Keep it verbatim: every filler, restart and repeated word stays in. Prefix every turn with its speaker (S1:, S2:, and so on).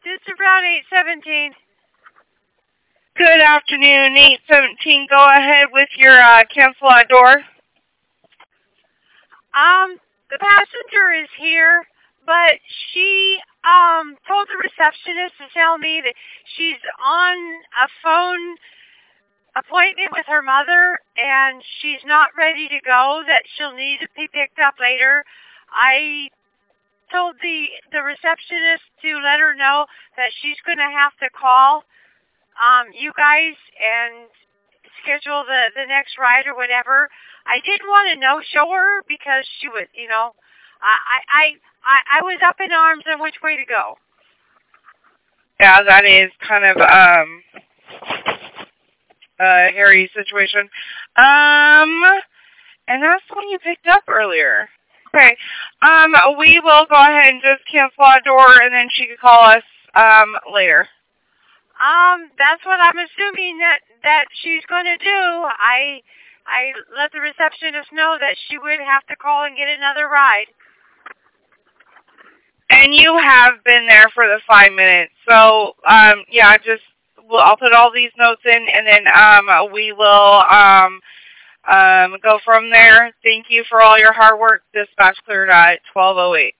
S1: This is around eight seventeen.
S2: Good afternoon, eight seventeen. Go ahead with your uh, cancel out door.
S1: Um, the passenger is here, but she um told the receptionist to tell me that she's on a phone appointment with her mother and she's not ready to go, that she'll need to be picked up later. I told the the receptionist to let her know that she's going to have to call um you guys and schedule the the next ride or whatever. I didn't want to no show her because she would, you know, I I I I was up in arms on which way to go.
S2: Yeah, that is kind of um a hairy situation. Um, and that's the one you picked up earlier. Okay. Um, we will go ahead and just cancel our door, and then she can call us um later.
S1: Um, that's what I'm assuming that that she's going to do. I I let the receptionist know that she would have to call and get another ride.
S2: And you have been there for the five minutes, so um, yeah, just well, I'll put all these notes in, and then um, we will um, um, go from there. Thank you for all your hard work. Dispatch cleared at twelve oh eight.